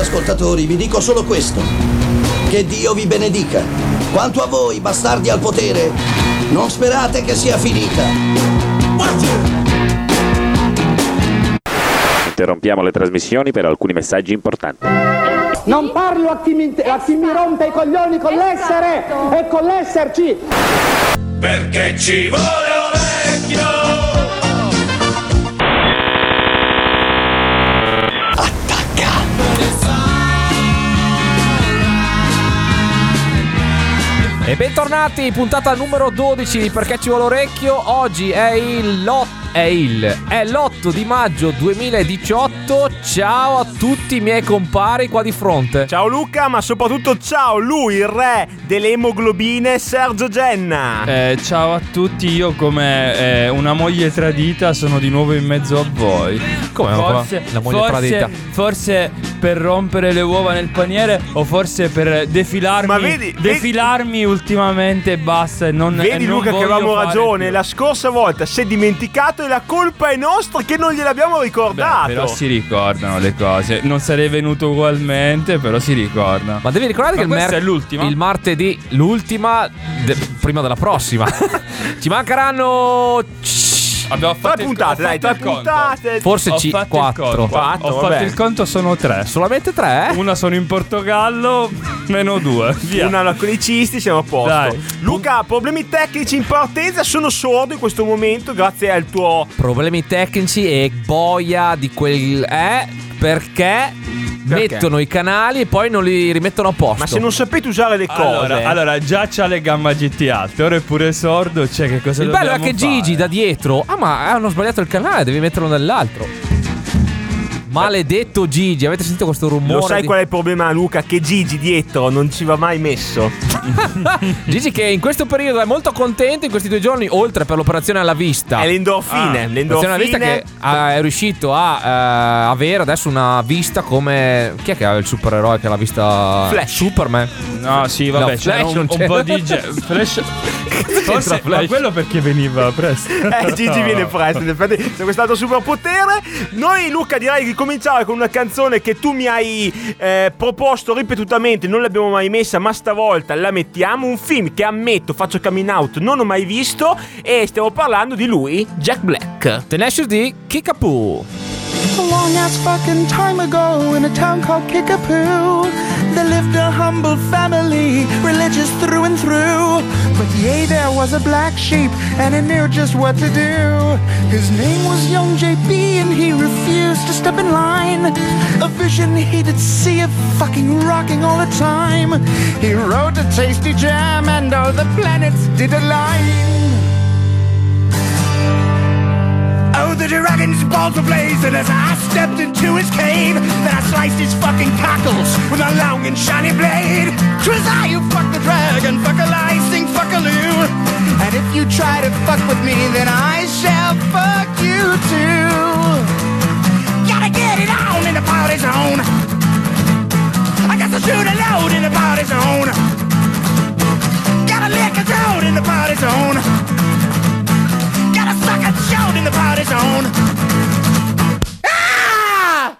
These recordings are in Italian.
ascoltatori, vi dico solo questo: che Dio vi benedica. Quanto a voi, bastardi al potere, non sperate che sia finita. Interrompiamo le trasmissioni per alcuni messaggi importanti. Non parlo a chi mi rompe i coglioni con l'essere e con l'esserci. Perché ci vuole Orecchio. E bentornati, puntata numero 12 di Perché ci vuole Orecchio. Oggi è l'8 di maggio 2018. Ciao a tutti i miei compari qua di fronte. Ciao Luca, ma soprattutto ciao lui, il re delle emoglobine, Sergio Genna. Ciao a tutti, io come una moglie tradita sono di nuovo in mezzo a voi. Come la moglie tradita? Forse per rompere le uova nel paniere, o forse per defilarmi. Ma defilarmi ultimamente e basta. Vedi Luca che avevamo ragione. La scorsa volta si è dimenticato e la colpa è nostra che non gliel'abbiamo ricordato. Beh, però si ricordano le cose. Non sarei venuto ugualmente, però si ricordano. Ma devi ricordare che questa è l'ultima. Il martedì, l'ultima prima della prossima. Ci mancheranno abbiamo fatto 3 puntate, dai, 3 puntate. Forse 4. Ho fatto il conto, sono 3. Solamente 3? Una sono in Portogallo, meno 2. Via. Una con i cisti, siamo a posto. Dai. Luca, problemi tecnici in partenza. Sono sordo in questo momento grazie al tuo problemi tecnici e boia di quel perché mettono i canali e poi non li rimettono a posto. Ma se non sapete usare le cose. Allora già c'ha le gamma GT alte, ora è pure sordo, cioè che cosa il dobbiamo bello è che fare? Gigi da dietro, ma hanno sbagliato il canale, devi metterlo nell'altro. Maledetto Gigi, avete sentito questo rumore? Lo sai qual è il problema, Luca? Che Gigi dietro non ci va mai messo. Gigi che in questo periodo è molto contento in questi 2 giorni, oltre per l'operazione alla vista. È l'endorfine. L'operazione alla vista che è riuscito a avere adesso una vista come... Chi è che ha il supereroe che ha la vista? Flash. Superman. No, sì, vabbè, c'era un po' di Flash. Forse ma quello perché veniva presto. Gigi viene presto. In effetti c'è quest'altro superpotere. Noi, Luca, direi di cominciare con una canzone che tu mi hai proposto ripetutamente. Non l'abbiamo mai messa, ma stavolta la mettiamo. Un film che ammetto, faccio coming out, non ho mai visto. E stiamo parlando di lui, Jack Black. Tenacious D, Kickapoo. A long ass fucking time ago in a town called Kickapoo, there lived a humble family, religious through and through. But yea, there was a black sheep and he knew just what to do. His name was young JB and he refused to step in line. A vision he did see of fucking rocking all the time. He wrote a tasty jam and all the planets did align. Oh, the dragon's balls were blazing as I stepped into his cave. Then I sliced his fucking cockles with a long and shiny blade. 'Twas I who fucked the dragon, fuck-a-licing, fuck-a-loo. And if you try to fuck with me, then I shall fuck you too. Gotta get it on in the party zone. I got to shoot a load in the party zone. Gotta lick a toad in the party zone. Suck a chode in the party zone. Ah!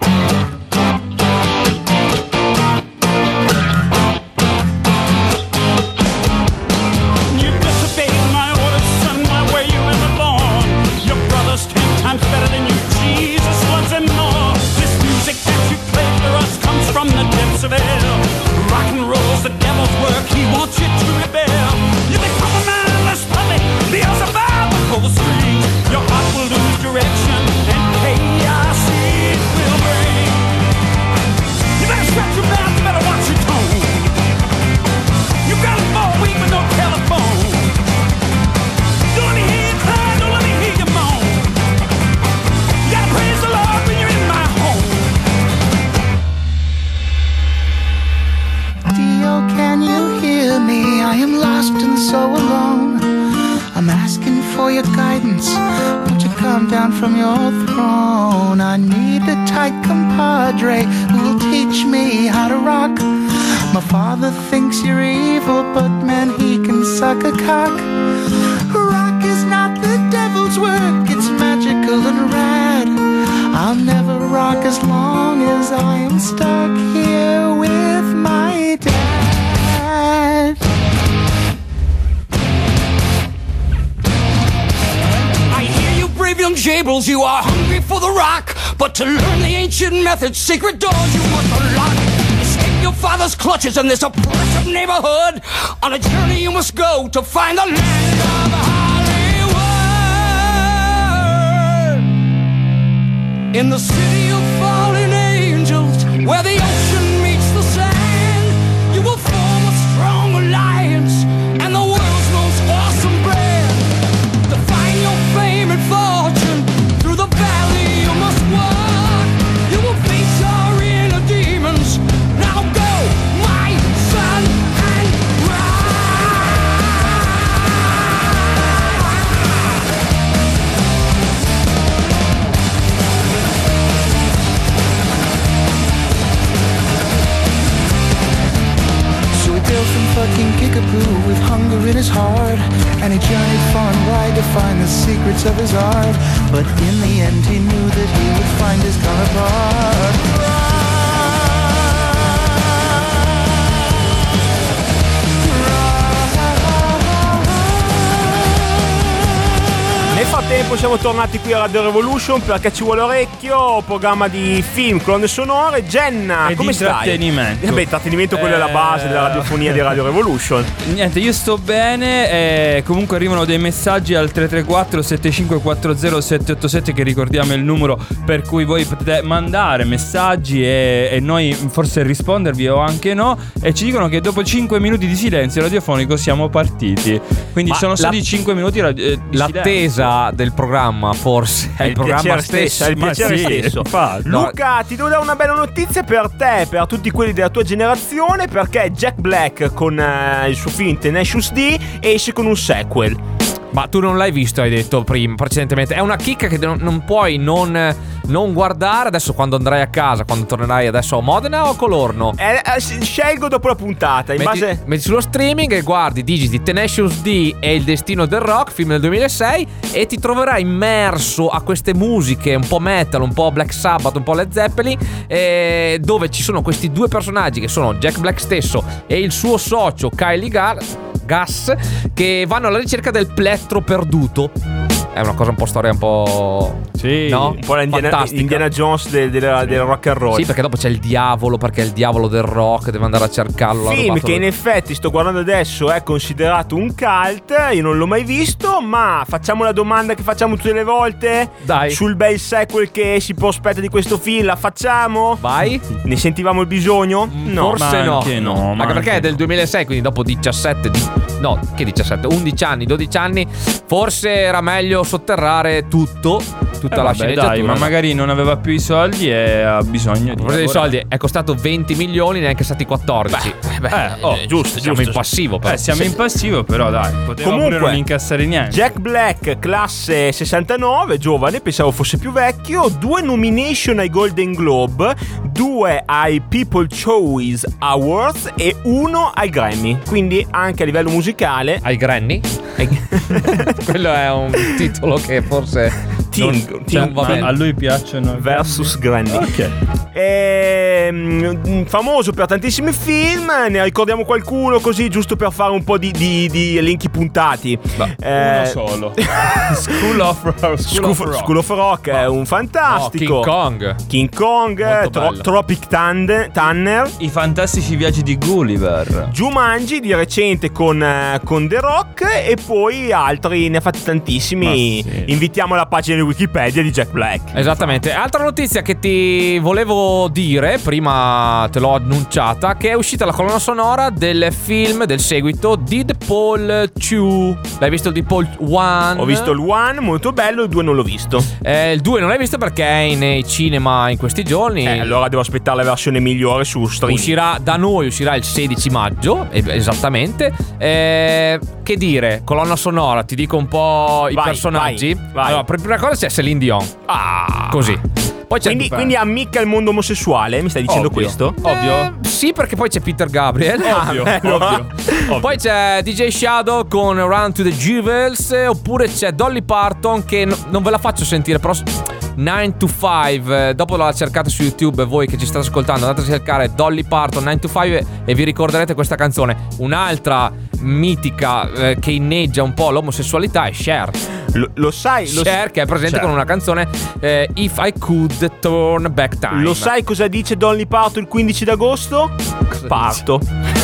You disobeyed my orders, son, my way you were born. Your brother's 10 times better than you, Jesus loves him more. This music that you play for us comes from the depths of hell. Rock and roll's the devil's work, he wants you to rebel. You become a mindless puppet, Beelzebub. Pull the string, your heart will lose direction and chaos it will bring. You better shut your mouth, you better watch your tone. You got a ball weak with no telephone. Don't let me hear you cry, don't let me hear you moan. You gotta praise the Lord when you're in my home. Dio, can you hear me? I am lost and so alone. I'm asking for your guidance. Won't you come down from your throne? I need a tight compadre who will teach me how to rock. My father thinks you're evil, but man, he can suck a cock. Rock is not the devil's work, it's magical and rad. I'll never rock as long as I am I'm stuck here with my dad. I hear you, brave young jables, you are hungry for the rock. But to learn the ancient methods, secret doors you must unlock. Escape your father's clutches in this oppressive neighborhood. On a journey you must go to find the land of Hollywood. In the city of fallen angels, where the ocean meets the sand, you will form a strong alliance and the world's most awesome brand. To find your fame and fortune, through the valley you must walk. You will face your inner demons. Now go, my son, and So he built some fucking kickapoo with hunger in his heart, and he journeyed far and wide to find the secrets of his art. But in the end he knew that he would find his counterpart. Nel frattempo siamo tornati qui a Radio Revolution perché ci vuole orecchio, programma di film, colonne sonore. Jenna, e come di stai? intrattenimento. Beh, intrattenimento quello è la base della radiofonia di Radio Revolution. Niente, io sto bene e comunque arrivano dei messaggi al 334 7540 787 che ricordiamo è il numero per cui voi potete mandare messaggi e noi forse rispondervi o anche no, e ci dicono che dopo 5 minuti di silenzio radiofonico siamo partiti. Quindi sono stati 5 minuti di l'attesa del programma, forse è il programma stesso. È il piacere stesso. Luca, ti devo dare una bella notizia per te, per tutti quelli della tua generazione, perché Jack Black con il suo film Tenacious D esce con un sequel. Ma tu non l'hai visto, hai detto precedentemente. È una chicca che non puoi non guardare. Adesso quando andrai a casa, quando tornerai adesso a Modena o a Colorno? Scelgo dopo la puntata. Metti sullo streaming e guardi, digiti Tenacious D e il destino del rock, film del 2006, e ti troverai immerso a queste musiche un po' metal, un po' Black Sabbath, un po' Led Zeppelin, dove ci sono questi due personaggi che sono Jack Black stesso e il suo socio Kylie Gas, che vanno alla ricerca del plettro perduto. È una cosa un po' storia un po'... Sì, no? Un po' la Indiana Jones del rock and roll. Sì, perché dopo c'è il diavolo, perché è il diavolo del rock, deve andare a cercarlo. Film che in effetti sto guardando adesso è considerato un cult. Io non l'ho mai visto, ma facciamo la domanda che facciamo tutte le volte. Dai. Sul bel sequel che si prospetta di questo film, la facciamo? Vai. Ne sentivamo il bisogno? No. Forse no. Anche perché è del 2006, quindi dopo 11 anni, 12 anni, forse era meglio sotterrare tutta la sceneggiatura. Dai, ma magari non aveva più i soldi e ha bisogno di i soldi. È costato 20 milioni, neanche stati 14. Giusto. Siamo in passivo, però. Siamo in passivo, però dai, poteva comunque non incassare niente. Jack Black, classe 69, giovane, pensavo fosse più vecchio. 2 nomination ai Golden Globe, 2 ai People Choice Awards e 1 ai Grammy. Quindi anche a livello musicale. Ai Granny? Quello è un titolo che forse non va bene. A lui piacciono versus Granny. Ok. Famoso per tantissimi film. Ne ricordiamo qualcuno così giusto per fare un po' di elenchi puntati. Uno solo. School of Rock è un fantastico. King Kong, Tropic Thunder, I fantastici viaggi di Gulliver, Jumanji di recente con The Rock, e poi altri, ne ha fatti tantissimi. Sì. Invitiamo la pagina di Wikipedia di Jack Black. Esattamente. Altra notizia che ti volevo dire, prima te l'ho annunciata, che è uscita la colonna sonora del film, del seguito Deadpool 2. L'hai visto il Deadpool 1? Ho visto il 1, molto bello, il 2 non l'ho visto. Il 2 non l'hai visto perché è nei cinema in questi giorni. Allora devo aspettare la versione migliore su streaming. Da noi uscirà il 16 maggio, esattamente. Che dire, colonna sonora, ti dico un po' i personaggi. Vai. Allora, per prima cosa c'è Celine Dion. Così. Poi c'è quindi ammicca il mondo omosessuale, mi stai dicendo questo? Ovvio. Sì, perché poi c'è Peter Gabriel. Ovvio. Poi c'è DJ Shadow con Run to the Jewels. Oppure c'è Dolly Parton, che non ve la faccio sentire, però 9 to 5. Dopo la cercate su YouTube, voi che ci state ascoltando, andate a cercare Dolly Parton 9 to 5 e vi ricorderete questa canzone. Un'altra mitica che inneggia un po' l'omosessualità è Cher. Lo sai, Cher, che è presente con una canzone If I Could Turn Back Time. Lo sai cosa dice Dolly Parton il 15 d'agosto? Parto.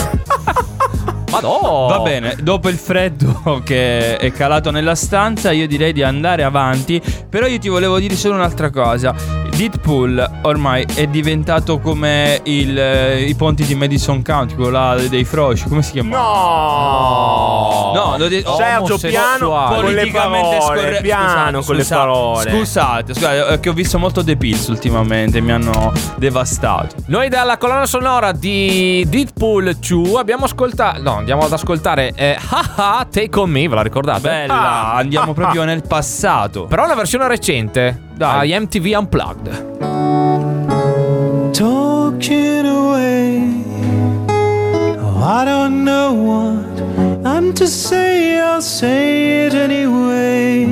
Madò. Va bene, dopo il freddo che è calato nella stanza, io direi di andare avanti. Però io ti volevo dire solo un'altra cosa. Deadpool ormai è diventato come i ponti di Madison County, quello là dei froci. Come si chiama? No, Sergio, piano con le parole. Piano con le parole. Scusate, che ho visto molto The Pills ultimamente, mi hanno devastato. Noi dalla colonna sonora di Deadpool 2 abbiamo ascoltato. No, andiamo ad ascoltare Haha Take On Me, ve la ricordate? Bella, andiamo proprio nel passato. Però una versione recente, Dai. a MTV Unplugged. Talking away, oh, I don't know what I'm to say, I'll say it anyway.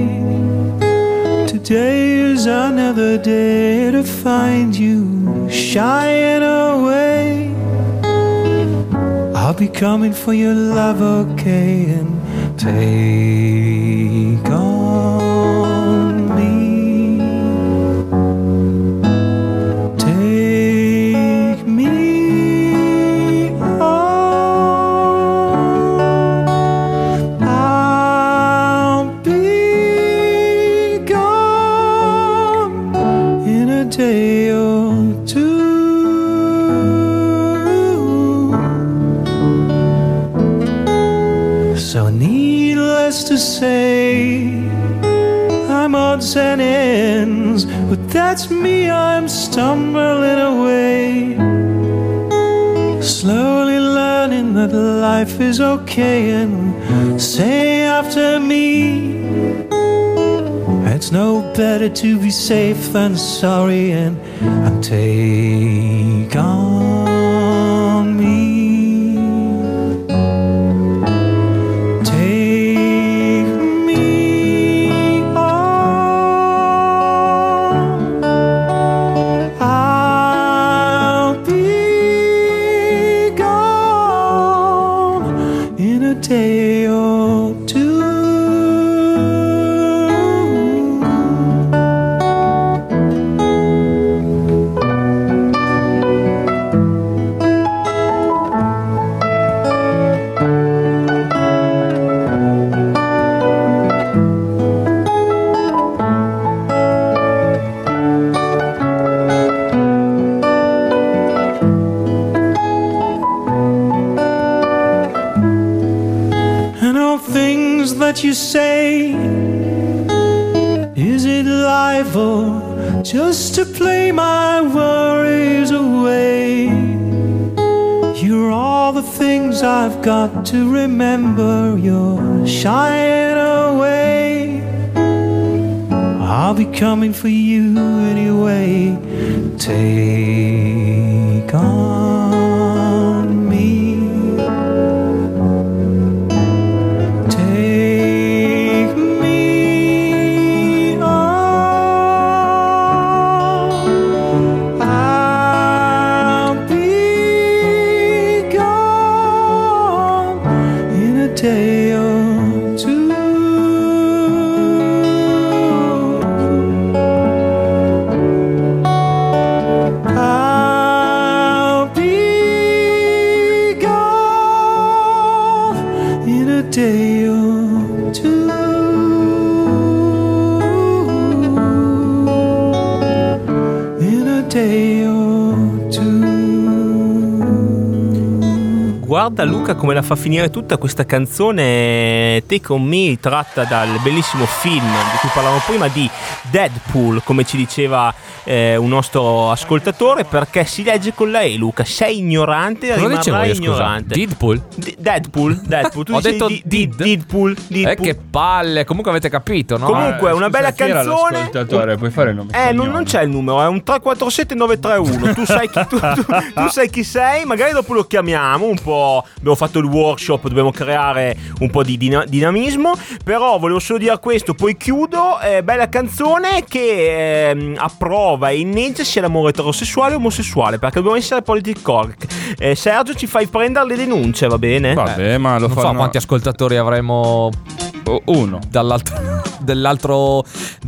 Today is another day to find you shying away. I'll be coming for your love, okay, and take on me. Take me on. I'll be gone in a day or two. So needless to say, I'm odds and ends, but that's me, I'm stumbling away. Slowly learning that life is okay, and say after me, it's no better to be safe than sorry, and take on me. Day or two. That you say, is it life or just to play my worries away? You're all the things I've got to remember, you're shying away. I'll be coming for you anyway. Take on me. Day or two. I'll be gone in a day or two. In a day or two. Guarda Luca come la fa finire tutta questa canzone Take On Me, tratta dal bellissimo film di cui parlavamo prima, di Deadpool, come ci diceva un nostro ascoltatore, perché si legge con lei. Luca, sei ignorante, cosa dicevo io, ignorante. Deadpool? Deadpool. Tu ho detto Deadpool. Che palle, comunque avete capito, no? Comunque una bella canzone. L'ascoltatore, puoi fare il nome? Non c'è il numero, è un 347 931. Tu sai chi sei, magari dopo lo chiamiamo un po'. abbiamo fatto il workshop, dobbiamo creare un po' di dinamismo. Però volevo solo dire questo, poi chiudo. Bella canzone che approva e inneggia sia l'amore eterosessuale e omosessuale, perché dobbiamo essere politic correct. Sergio, ci fai prendere le denunce, va bene? Vabbè, ma lo Non so fanno. quanti ascoltatori avremo. Uno. Dell'altro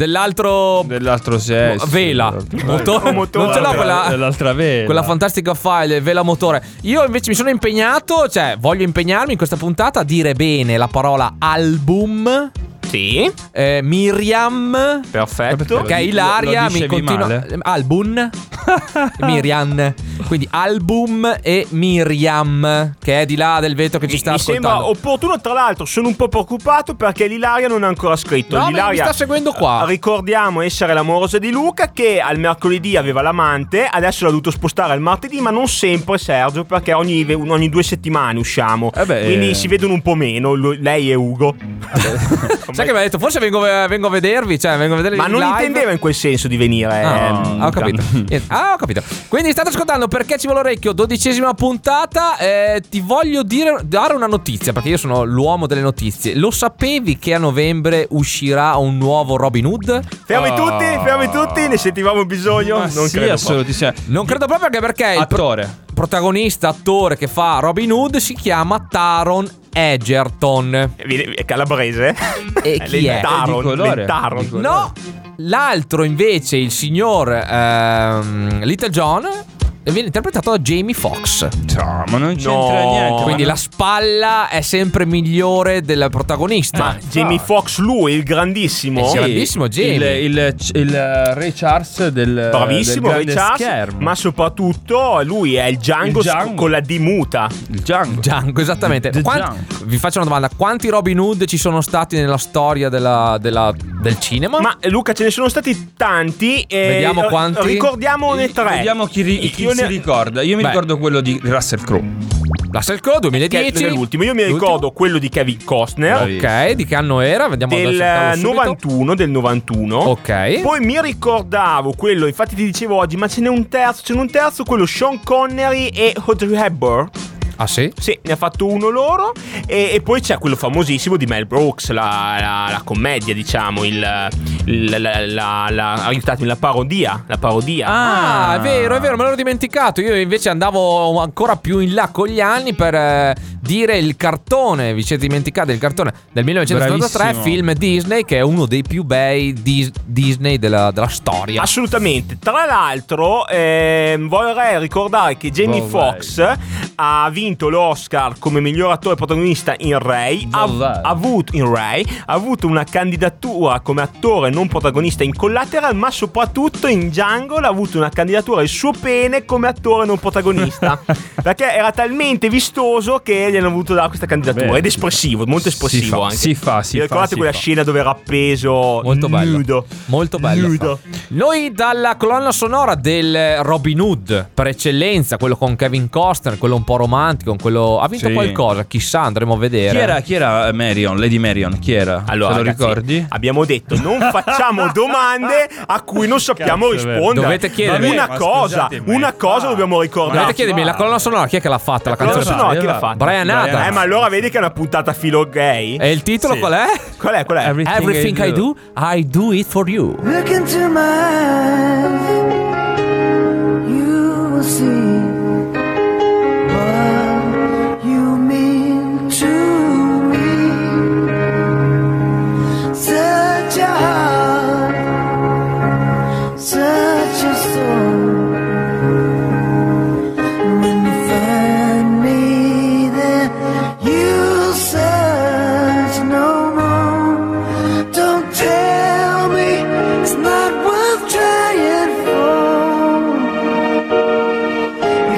sesso. vela. Motore. Non ce l'ho dell'altra vela. quella fantastica file, vela motore. Io invece mi sono impegnato, cioè voglio impegnarmi in questa puntata a dire bene la parola album. Sì. Miriam. Perfetto. Ok, Ilaria mi continua. Male? Album. Miriam. Quindi album e Miriam, che è di là del vetro che ci sta ascoltando. Mi sembra opportuno. Tra l'altro sono un po' preoccupato perché l'Ilaria non ha ancora scritto. No, L'Ilaria mi sta seguendo qua. Ricordiamo essere l'amorosa di Luca, che al mercoledì aveva l'amante, adesso l'ha dovuto spostare al martedì, ma non sempre, Sergio, perché ogni 2 settimane usciamo. Quindi si vedono un po' meno lei e Ugo. Sai che mi ha detto forse vengo a vedervi, cioè vengo a vedere ma il non live. intendeva in quel senso di venire. Ho capito. Ho capito. Quindi state ascoltando Perché ci vuole orecchio, 12ª puntata. Ti voglio dare una notizia, perché io sono l'uomo delle notizie. Lo sapevi che a novembre uscirà un nuovo Robin Hood? Fermi tutti, ne sentivamo bisogno. Ma non sì, credo assolutamente. Non credo proprio, anche perché Attore. il protagonista attore che fa Robin Hood si chiama Taron Egerton. È calabrese? E chi è? Taron. No, l'altro invece, il signor Little John, viene interpretato da Jamie Foxx. No, ma non c'entra niente. Quindi la spalla è sempre migliore del protagonista. Ma Jamie Foxx, lui, il grandissimo. Sì, grandissimo Jamie. Il Ray Charles del bravissimo del Ray grande Charles, schermo. ma soprattutto lui è il Django, con la D muta. Il Django, esattamente. Django. Vi faccio una domanda: quanti Robin Hood ci sono stati nella storia del cinema? Ma Luca, ce ne sono stati tanti. Vediamo quanti. Ricordiamone 3. Vediamo chi si ricorda. Io mi ricordo quello di Russell Crowe. Russell Crowe 2010. Che è l'ultimo. Io mi ricordo quello di Kevin Costner. Ok, di che anno era? Vediamo del 91. Ok. Poi mi ricordavo quello, infatti ti dicevo oggi, ma ce n'è un terzo, quello Sean Connery e Audrey Hepburn. Ah sì? Sì, ne ha fatto uno loro. E poi c'è quello famosissimo di Mel Brooks, la commedia, diciamo, aiutatemi, la parodia. Ah, è vero, me l'ero dimenticato. Io invece andavo ancora più in là con gli anni per dire il cartone. Vi siete dimenticati il cartone del 1973, Bravissimo. film Disney, che è uno dei più bei Disney della storia. Assolutamente. Tra l'altro vorrei ricordare che Jamie Foxx ha vinto l'Oscar come miglior attore protagonista in Ray. Ha avuto una candidatura come attore non protagonista in Collateral, ma soprattutto in Django ha avuto una candidatura il suo pene come attore non protagonista. Perché era talmente vistoso che gli hanno voluto dare questa candidatura. Beh, ed espressivo, molto espressivo anche. Si fa. Ricordate quella scena dove era appeso Molto bello. nudo. Molto bello. Nudo. Noi dalla colonna sonora del Robin Hood per eccellenza, quello con Kevin Costner, quello un po' romantico, quello ha vinto qualcosa, chissà, andremo a vedere. Chi era Marion? Lady Marion, chi era? Allora, te lo ragazzi, ricordi? abbiamo detto non facciamo domande a cui non sappiamo rispondere. Dovete chiedermi. Una cosa dobbiamo ricordare. Dovete chiedermi la colonna sonora chi è che l'ha fatta la canzone? sonora chi l'ha fatta? Brian Adams. Ma allora vedi che è una puntata filo gay. E il titolo qual è? Qual è? Everything I do it for you. Look into my eyes, you will see what you mean to me. Such a heart, such a soul. When you find me there, you'll search no more. Don't tell me it's not worth trying for.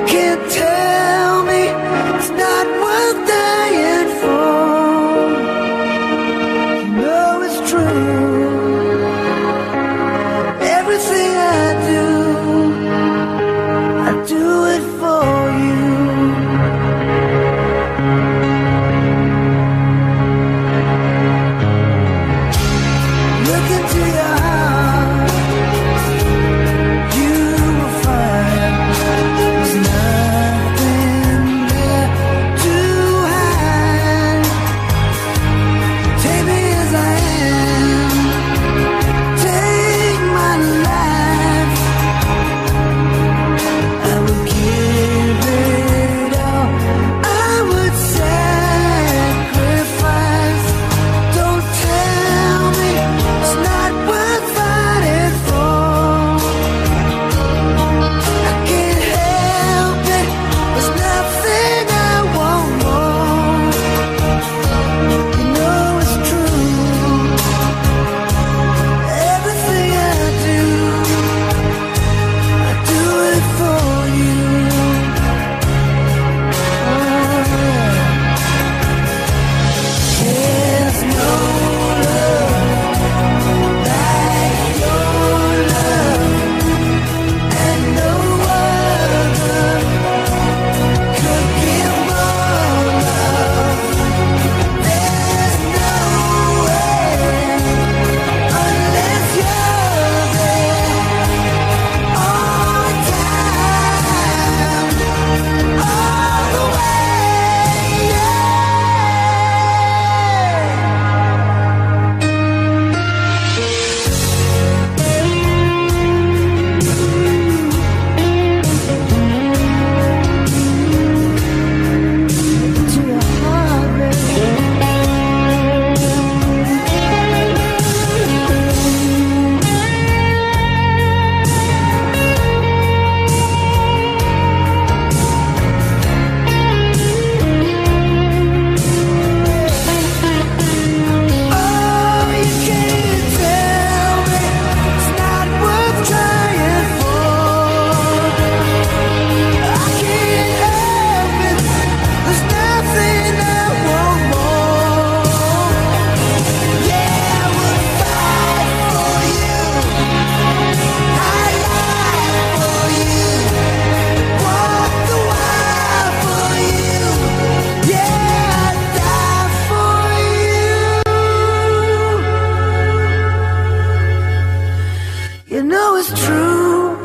was true.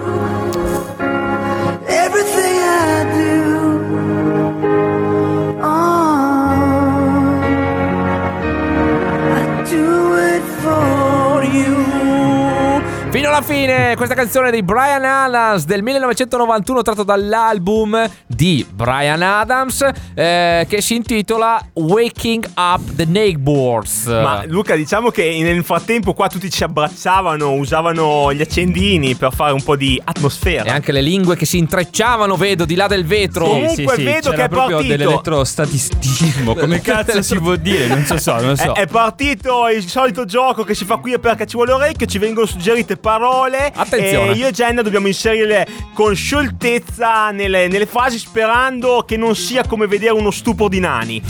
Everything I do, I do it for you. Fino alla fine, questa canzone di Bryan Adams del 1991, tratto dall'album di Bryan Adams, che si intitola Waking Up the Neighbors. Ma Luca, diciamo che nel frattempo qua tutti ci abbracciavano, usavano gli accendini per fare un po' di atmosfera. E anche le lingue che si intrecciavano, vedo, di là del vetro. Comunque vedo che è proprio partito dell'elettrostatisticismo. Come cazzo si può dire? Non so. È partito il solito gioco che si fa qui perché ci vuole orecchio. Ci vengono suggerite parole. Attenzione. E io e Jenna dobbiamo inserirle con scioltezza nelle frasi, sperando che non sia come vedere uno stupro di nani.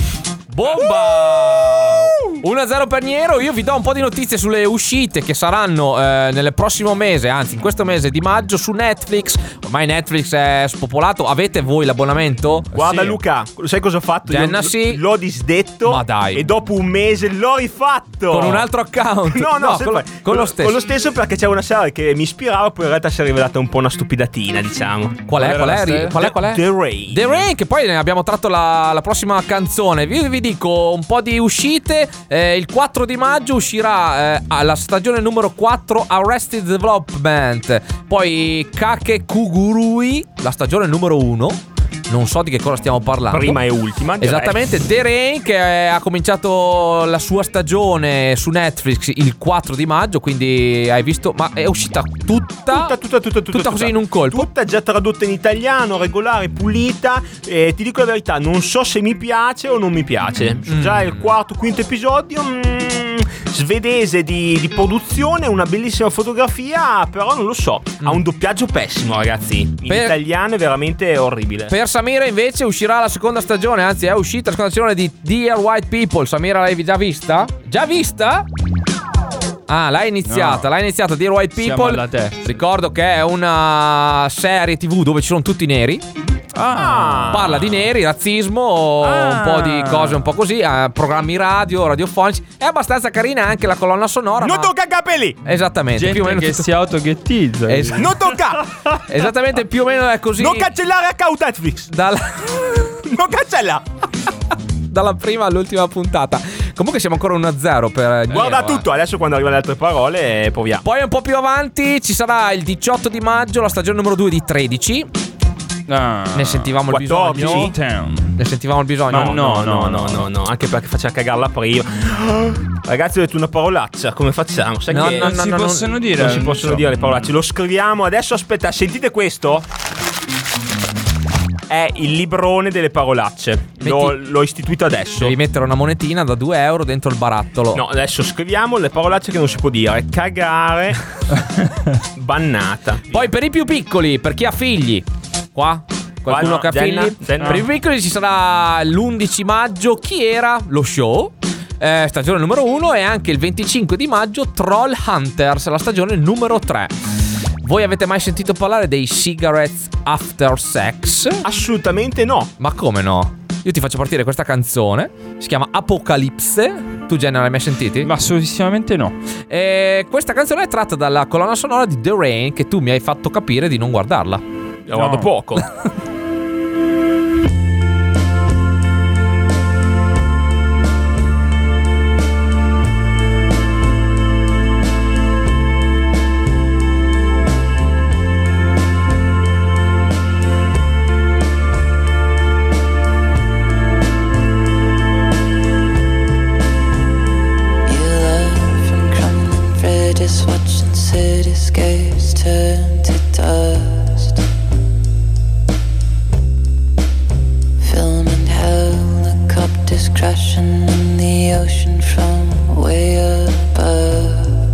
Bomba! 1-0 per Niero. Io vi do un po' di notizie sulle uscite che saranno nel prossimo mese, anzi in questo mese di maggio, su Netflix. Ormai Netflix è spopolato. Avete voi l'abbonamento? Guarda Sì. Luca, sai cosa ho fatto? Jenna, Io sì. l'ho disdetto. Ma dai. E dopo un mese l'ho rifatto Con un altro account? No, con lo stesso. Con lo stesso, perché c'era una serie che mi ispirava, poi in realtà si è rivelata un po' una stupidatina, diciamo. Qual è? The Rain. The Rain, che poi ne abbiamo tratto la prossima canzone. Vi dico un po' di uscite. Il 4 di maggio uscirà la stagione numero 4 Arrested Development. Poi Kake Kugurui, la stagione numero 1. Non so di che cosa stiamo parlando. Prima e ultima, direi. Esattamente. The Rain, che ha cominciato la sua stagione su Netflix il 4 di maggio. Quindi hai visto. Ma è uscita tutta così in un colpo. Tutta già tradotta in italiano, regolare, pulita. E ti dico la verità, non so se mi piace o non mi piace. Già il quarto, quinto episodio. Svedese di produzione, una bellissima fotografia, però non lo so. Ha un doppiaggio pessimo, ragazzi. In italiano è veramente orribile. Per Samira invece uscirà la seconda stagione, anzi è uscita la seconda stagione di Dear White People. Samira, l'hai già vista? Già vista? Ah, l'hai iniziata, Dear White Siamo People. alla terza. Ricordo che è una serie TV dove ci sono tutti neri. Parla di neri, razzismo, un po' di cose un po' così, programmi radiofonici. È abbastanza carina anche la colonna sonora. Non tocca capelli! Esattamente, Gente più o meno che si autoghettizza. Non tocca! Esattamente, più o meno è così. Non cancellare account Netflix! Non cancella! Dalla prima all'ultima puntata. Comunque siamo ancora 1-0 per Guarda tutto, adesso quando arrivano le altre parole proviamo. Poi un po' più avanti ci sarà il 18 di maggio la stagione numero 2 di 13. Ne sentivamo 14. il bisogno. Ne sentivamo il bisogno. No, anche perché faceva cagare la prima. Ragazzi, ho detto una parolaccia, come facciamo? Sai No, che non si possono dire. Non si possono dire le parolacce. Lo scriviamo adesso. Aspetta, sentite questo. È il librone delle parolacce. L'ho istituito adesso. Devi mettere una monetina da 2 euro dentro il barattolo. No, adesso scriviamo le parolacce che non si può dire. Cagare. Bannata. Poi per i più piccoli, per chi ha figli. Qua? Qualcuno che ha figli? Per i più piccoli ci sarà l'11 maggio Chi era? Lo show. Stagione numero 1. E anche il 25 di maggio Troll Hunters, la stagione numero 3. Voi avete mai sentito parlare dei Cigarettes After Sex? Assolutamente no. Ma come no? Io ti faccio partire questa canzone. Si chiama Apocalipse. Tu, Jenna, l'hai mai sentiti? Ma assolutissimamente no. Questa canzone è tratta dalla colonna sonora di The Rain, che tu mi hai fatto capire di non guardarla. La guardo poco. Watching cityscapes turn to dust. Filming helicopters crashing in the ocean from way above.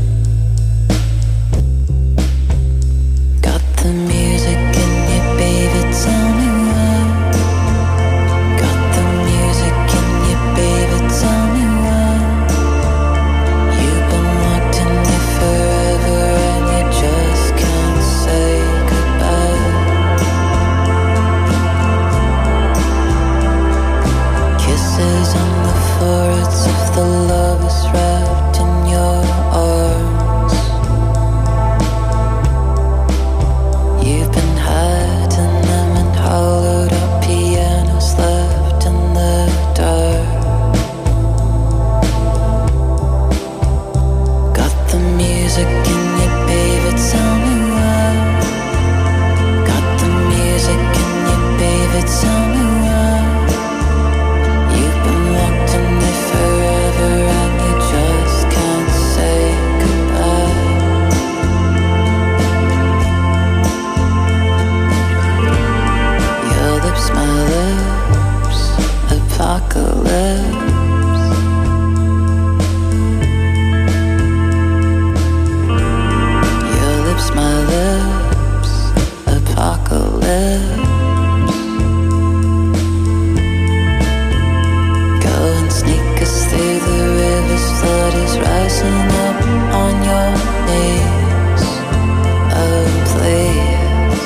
Got the music in you, baby, tell me why. Got the music in you, baby, tell me why. You've been wanting me forever and you just can't music in you, baby, tell me why. Got the music in you, baby, tell me why. You've been locked in me forever and you just can't say goodbye. Your lips, my lips, apocalypse. My lips, apocalypse. Go and sneak us through the rivers, flood is rising up on your knees. Oh, please,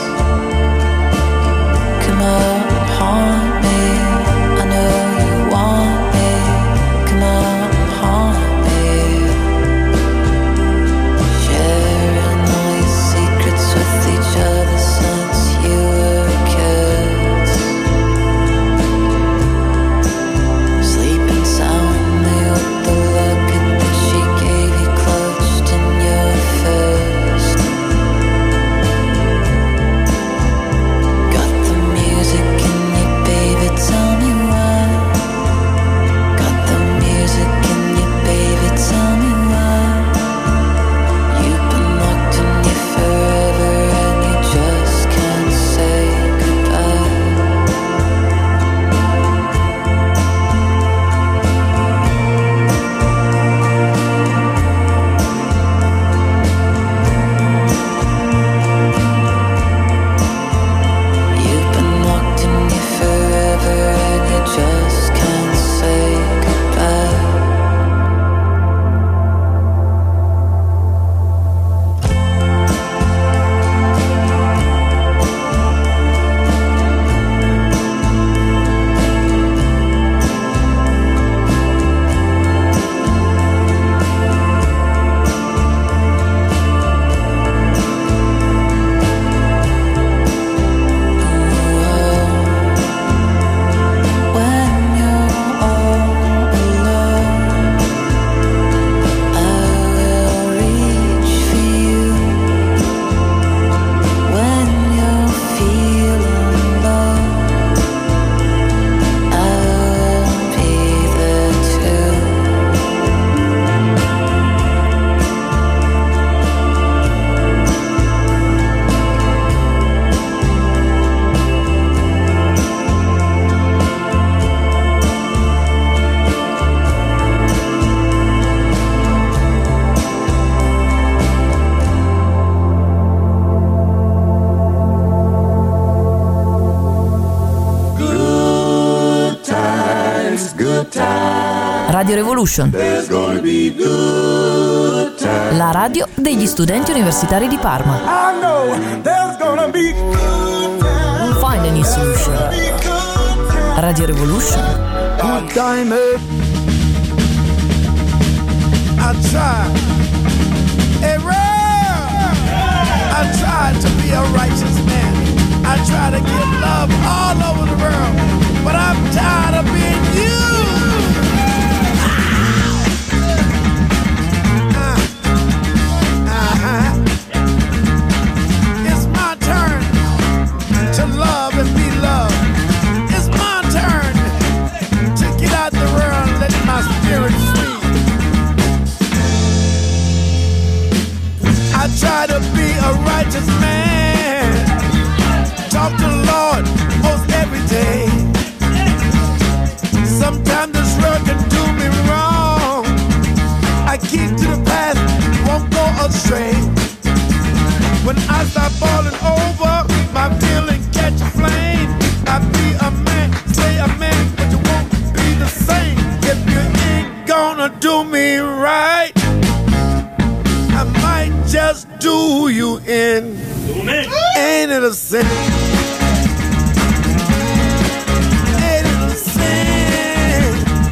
come on, haunt me. I know you want me. Come on, haunt me. Sharing all your secrets with each other since you were kids. Sleeping soundly with the locket that she gave you clutched in your fist. Got the music in you, baby, tell me why. Got the music in you, baby, tell me why. You've been locked in you forever and you just can't say goodbye. You've been locked in you forever and you just can't say goodbye. When you're all alone, I will reach for you. When you're feeling low, I'll be there too. Good times, good times. Radio Revolution, There's gonna be good times. la radio degli studenti universitari di Parma. I know there's gonna be good times. Find any solution. Radio Revolution. Good time. I tried. I tried to be a righteous man. I try to give love all over the world, but I'm tired of being used. It's my turn to love and be loved. It's my turn to get out the world and let my spirit free. I try to be a righteous man. Talk to the Lord most every day. Sometimes this world can do me wrong. I keep to the path, won't go astray. When I start falling over, my feeling catch a flame. I be a man, stay a man, but you won't be the same. If you ain't gonna do me right, I might just do you in. Ain't it a sin? Ain't it a sin?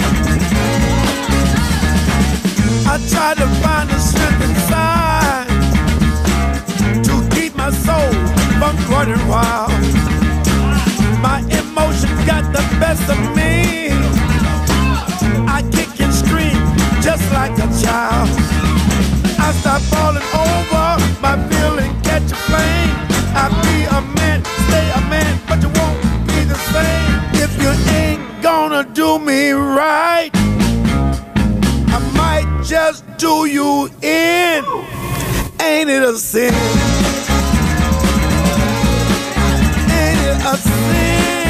I try to find the strength inside to keep my soul from running wild. My emotions got the best of me. I kick and scream just like a child. I start I'm falling over, my feeling catch a flame. I'll be a man, stay a man, but you won't be the same if you ain't gonna do me right. I might just do you in. Ain't it a sin? Ain't it a sin?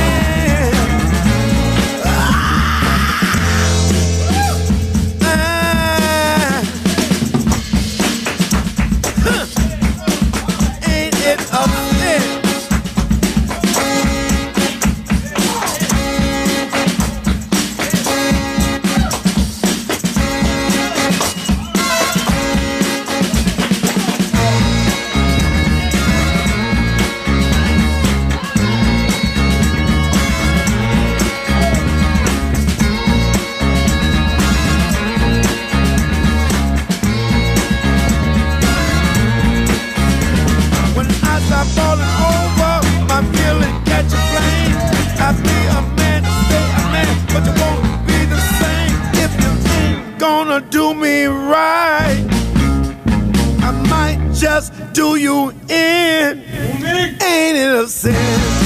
Do me right, I might just do you in. Ain't it a sin?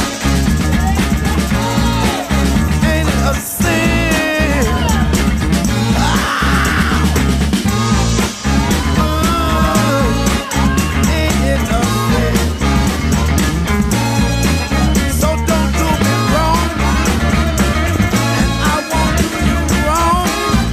Ain't it a sin? Ain't it a sin? So don't do me wrong, and I won't do you wrong.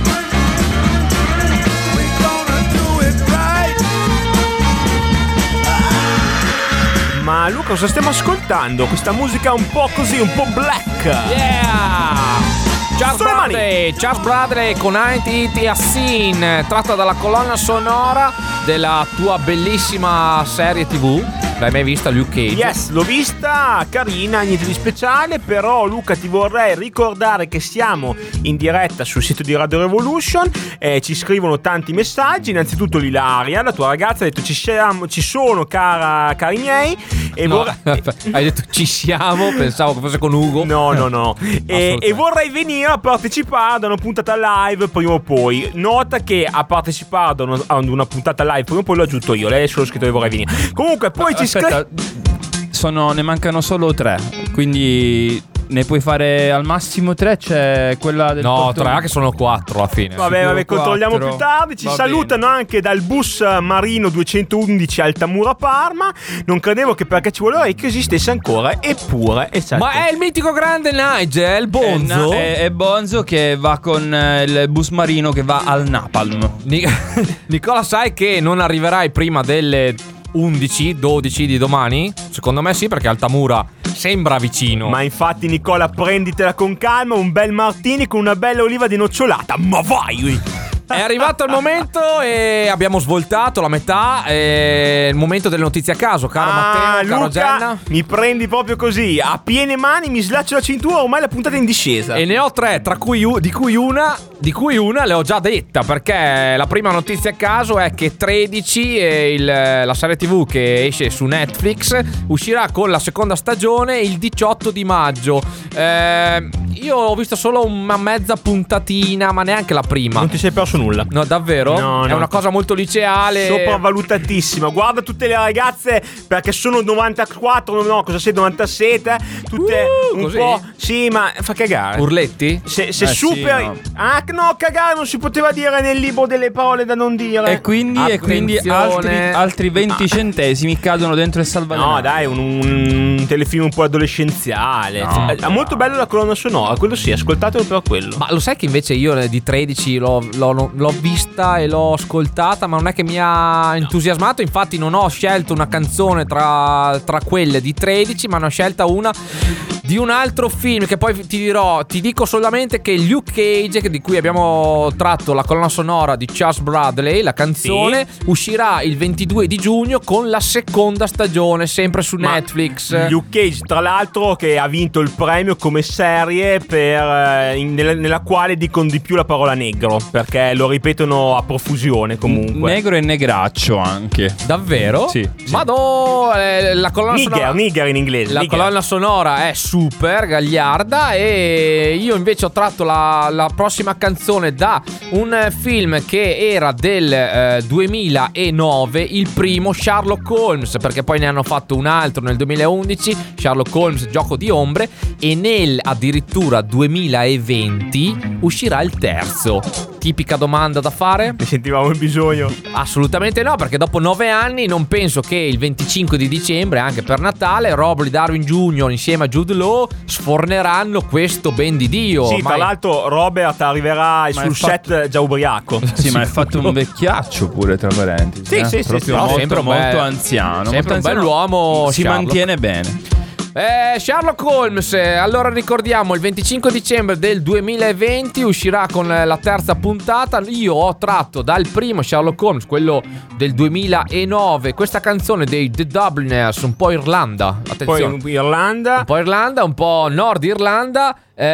Ma Luca, cosa stiamo ascoltando? Questa musica un po' così, un po' black. Yeah! Charles Bradley con Ain't It a Sin, tratta dalla colonna sonora della tua bellissima serie TV. L'hai mai vista, Luke Cage? Yes, l'ho vista, carina, niente di speciale. Però Luca, ti vorrei ricordare che siamo in diretta sul sito di Radio Revolution. Ci scrivono tanti messaggi. Innanzitutto Lilaria, la tua ragazza, ha detto ci sono cari miei. E no, hai detto ci siamo, pensavo che fosse con Ugo. No. E vorrei venire a partecipare ad una puntata live prima o poi. Nota che a partecipare ad una puntata live prima o poi l'ho aggiunto io. Lei è solo scritto che vorrei venire. Comunque poi aspetta, ne mancano solo 3, quindi ne puoi fare al massimo 3. C'è quella del no, portone. 3 che sono 4 alla fine. Vabbè, controlliamo 4. Più tardi. Ci salutano anche dal bus Marino 211 Altamura Parma. Non credevo che perché ci voleva che esistesse ancora, eppure è stato. Ma è il mitico grande Nigel Bonzo. È Bonzo che va con il bus Marino che va al Napalm. Nicola, sai che non arriverai prima delle 11-12 di domani? Secondo me sì, perché Altamura sembra vicino. Ma infatti, Nicola, prenditela con calma. Un bel martini con una bella oliva di nocciolata. Ma vai! È arrivato il momento e abbiamo svoltato la metà. È il momento delle notizie a caso, caro Matteo, caro Luca, Genna. mi prendi proprio così, a piene mani, mi slaccio la cintura, ormai la puntata è in discesa. E ne ho 3, di cui una le ho già detta, perché la prima notizia a caso è che 13, la serie TV che esce su Netflix, uscirà con la seconda stagione il 18 di maggio. Io ho visto solo una mezza puntatina, ma neanche la prima. Non ti sei perso nulla? No, davvero? No. È una cosa molto liceale, sopravvalutatissima. Guarda tutte le ragazze, perché sono 94, no, cosa sei, 97, tutte un così? po'. Sì, ma fa cagare. Urletti? Se super. Sì, no. Ah, no, cagare non si poteva dire nel libro delle parole da non dire. E quindi altri 20 centesimi cadono dentro il salvadanaio. No, dai, un telefilm un po' adolescenziale. No. È molto bello la colonna sonora, quello sì, ascoltatelo per quello. Ma lo sai che invece io di 13 l'ho vista e l'ho ascoltata, ma non è che mi ha entusiasmato. Infatti non ho scelto una canzone tra quelle di 13, ma ne ho scelta una di un altro film che poi ti dico solamente che Luke Cage, di cui abbiamo tratto la colonna sonora di Charles Bradley, la canzone, uscirà il 22 di giugno con la seconda stagione, sempre su Netflix. Luke Cage, tra l'altro, che ha vinto il premio come serie nella quale dicono di più la parola negro, perché lo ripetono a profusione comunque. Negro e negraccio anche. Davvero? Sì. Ma no, la colonna sonora Nigger in inglese. La colonna sonora è super gagliarda. E io invece ho tratto la prossima canzone da un film che era del 2009, il primo Sherlock Holmes, perché poi ne hanno fatto un altro nel 2011, Sherlock Holmes Gioco di ombre, e nel addirittura 2020 uscirà il terzo. Tipica domanda da fare? Ne sentivamo il bisogno? Assolutamente no, perché dopo 9 anni non penso che il 25 di dicembre, anche per Natale, Robert Downey Jr. insieme a Jude Law sforneranno questo ben di Dio. Sì, tra l'altro Robert arriverà sul set già ubriaco. Sì, ma è fatto un vecchiaccio pure, tra parentesi. Sì, proprio no, molto, sempre molto anziano. Sempre molto un bell'uomo. Si Sherlock mantiene bene. Sherlock Holmes, allora ricordiamo, il 25 dicembre del 2020 uscirà con la terza puntata. Io ho tratto dal primo Sherlock Holmes, quello del 2009, questa canzone dei The Dubliners, un po' Irlanda. Attenzione. Poi Irlanda. Un po' Irlanda, un po' Nord Irlanda.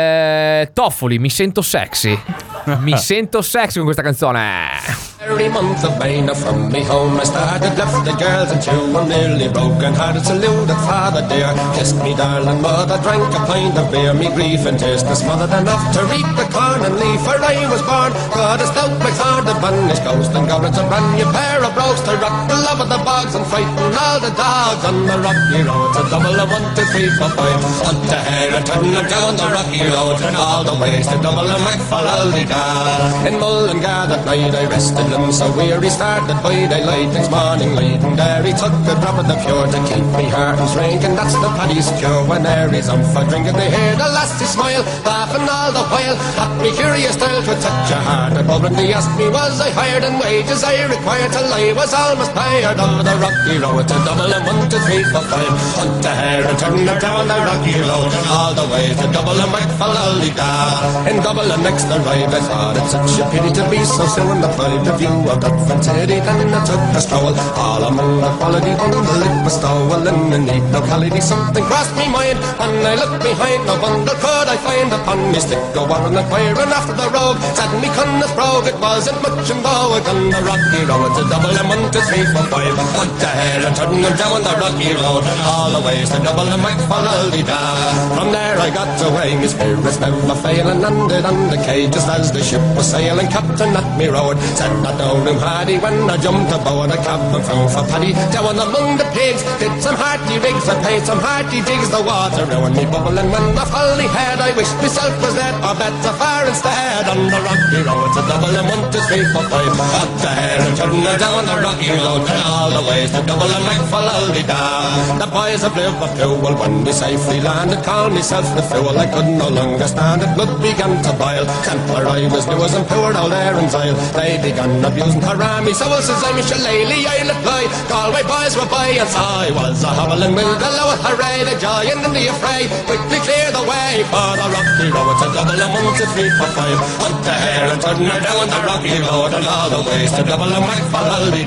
Toffoli, mi sento sexy. Mi sento sexy con questa canzone. Every month of May from me home I started, left the girls and two, I'm nearly broken hearted, saluted father dear, kissed me darling mother, drank a pint of beer, me grief and tears smothered enough to reap the corn and leaf where I was born. God is stout my sword, the banished ghost and got a brand new pair of brogues to rock the love of the bogs and frighten all the dogs on the rocky road. To double a 1, 2, 3, 4, 5, on the hair and turn them down the rocky road and all the ways to double a McFallaldy. In Mullingar that night I rested so weary, started by daylight next morning light, and there he took a drop of the pure to keep me heart and drink, and that's the paddy's cure. When there is for drinking, they hear the lassie smile, laughing all the while. Got me curious still to touch a heart above, and they asked me was I hired, and wages I required till I was almost tired of the rocky road to Dublin. 1, 2, 3, 4, 5, hunt the hare and turn her down the rocky road, and all the way to Dublin, McFallaldy. In Dublin next arrived, I thought it such a pity to be so soon deprived of view of that fantasy. Then I took a stroll all among the quality on the lip was stowel in the neat locality. Something crossed me mind and I looked behind. No bundle could I find upon me stick. Go on inquiring after the rogue. Said me cunness brogue, it wasn't much in vogue on the rocky road to Dublin. 1, 2, 3, 4, 5. What the hell, and turning down the rocky road all the ways to Dublin, McFallaldy. From there I got away, my spirits never failing, landed on the quay just as the ship was sailing. Captain at me road said not down him hardy when I jumped aboard a cab and found for paddy. Down among the pigs, did some hearty rigs and paid some hearty digs. The water round me bubbling when the folly had. I wished myself was dead or better far instead. On the rocky road to Dublin, 1, 2, 3, 4, 5. Up the hair and turning down the rocky road and all the ways to Dublin, McFallaldy. The boys of Liverpool, when we safely landed, called myself the fool. I could no longer stand it, blood began to boil. Temper I was new as and poured all there in Zyle. They began abusing Harami, so says I'm a shillelagh, I'll apply. Galway boys were by, and so I was a hobbling with the lower hooray, the joy and in the affray. Quickly clear the way for the rocky road to Dublin, 1, 2, 3, 4, 5. Hunt the hare and turn her down the rocky road and all the ways to Dublin, McFallaldy.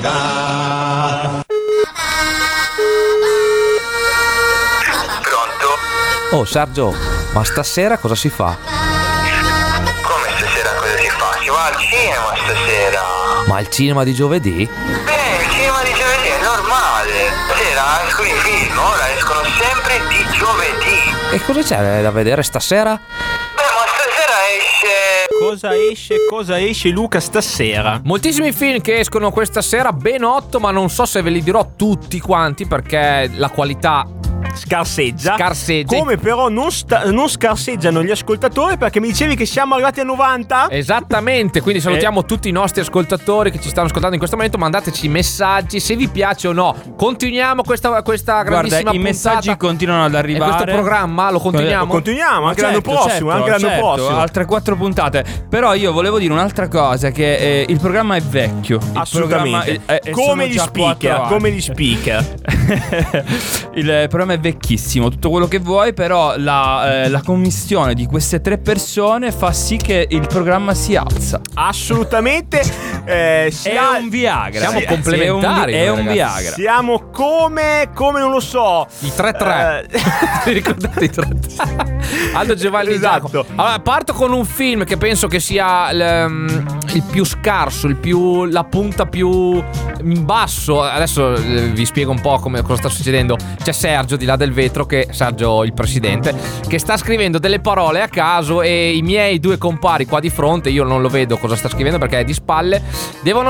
Oh Sergio, ma stasera cosa si fa? Come stasera cosa si fa? Si va al cinema stasera. Ma al cinema di giovedì? Il cinema di giovedì è normale. Stasera escono i film, ora escono sempre di giovedì. E cosa c'è da vedere stasera? Ma stasera esce... Cosa esce Luca stasera? Moltissimi film che escono questa sera, ben 8, ma non so se ve li dirò tutti quanti perché la qualità scarseggia. Scarseggia. Come però non scarseggiano gli ascoltatori, perché mi dicevi che siamo arrivati a 90? Esattamente, quindi salutiamo tutti i nostri ascoltatori che ci stanno ascoltando in questo momento. Mandateci messaggi se vi piace o no. Continuiamo questa grandissima puntata. I messaggi continuano ad arrivare. E questo programma lo continuiamo? Lo continuiamo anche l'anno prossimo, altre 4 puntate. Però io volevo dire un'altra cosa, che il programma è vecchio. Assolutamente. Come gli speaker. Il programma è vecchissimo, tutto quello che vuoi, però la commistione di queste 3 persone fa sì che il programma si alza. Assolutamente. È un Viagra. Siamo complementari. È un Viagra. Siamo come non lo so, i 3-3. Ricordate i 3-3? Aldo Giovanni Esatto. Giacomo. Allora, parto con un film che penso che sia il più scarso, la punta più in basso. Adesso vi spiego un po' cosa sta succedendo. C'è Sergio di là del vetro, Sergio il presidente, che sta scrivendo delle parole a caso, e i miei due compari qua di fronte, io non lo vedo cosa sta scrivendo perché è di spalle, devono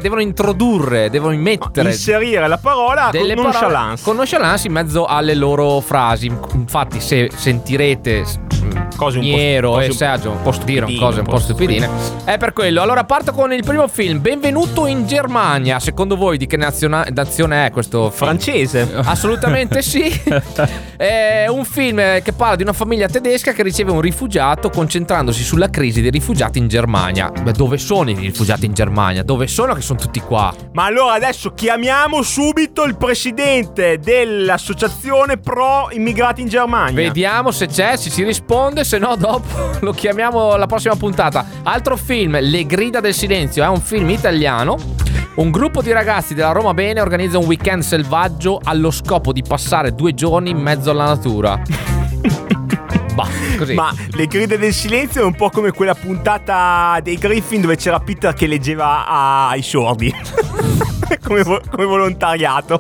inserire la parola delle con nonchalance. Con nonchalance in mezzo alle loro frasi. Infatti, se sentirete cose Piero e Sergio un po' stupidine, è per quello. Allora parto con il primo film. Benvenuto in Germania. Secondo voi di che nazione è questo film? Francese. Assolutamente sì. È un film che parla di una famiglia tedesca che riceve un rifugiato, concentrandosi sulla crisi dei rifugiati in Germania. Beh, dove sono i rifugiati in Germania? Dove sono che sono tutti qua? Ma allora adesso chiamiamo subito il presidente dell'associazione pro immigrati in Germania. Vediamo se c'è, se ci risponde, se no dopo lo chiamiamo la prossima puntata. Altro film, Le grida del silenzio, è un film italiano. Un gruppo di ragazzi della Roma Bene organizza un weekend selvaggio allo scopo di passare 2 giorni in mezzo alla natura. Bah, così. Ma Le grida del silenzio è un po' come quella puntata dei Griffin dove c'era Peter che leggeva ai sordi. come volontariato.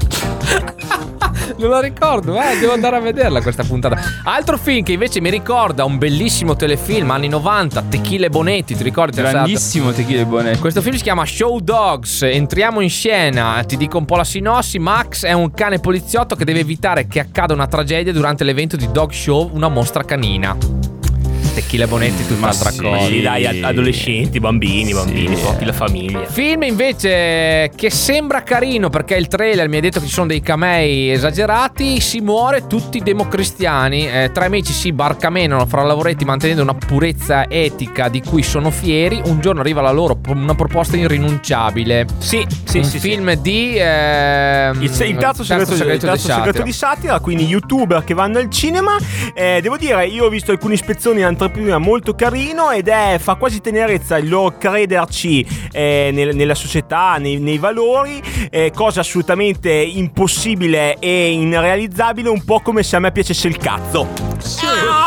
Non la ricordo, devo andare a vederla questa puntata. Altro film che invece mi ricorda un bellissimo telefilm anni 90, Tequila e Bonetti, ti ricordi? Grandissimo Tequila e Bonetti. Questo film si chiama Show Dogs. Entriamo in scena, ti dico un po' la sinossi. Max è un cane poliziotto che deve evitare che accada una tragedia durante l'evento di Dog Show, una mostra canina. Tequila e Bonetti, tutt'altra cosa. Sì, dai, adolescenti, bambini, pochi la famiglia. Film invece che sembra carino perché il trailer mi ha detto che ci sono dei camei esagerati. Si muore tutti democristiani. 3 amici si barcamenano fra lavoretti mantenendo una purezza etica di cui sono fieri. Un giorno arriva la loro una proposta irrinunciabile. Sì, film di il terzo segreto di satira, quindi youtuber che vanno al cinema. Devo dire, io ho visto alcune ispezioni in anteprima molto carino, ed fa quasi tenerezza il loro crederci nella società, nei valori, cosa assolutamente impossibile e irrealizzabile, un po' come se a me piacesse il cazzo. Sì.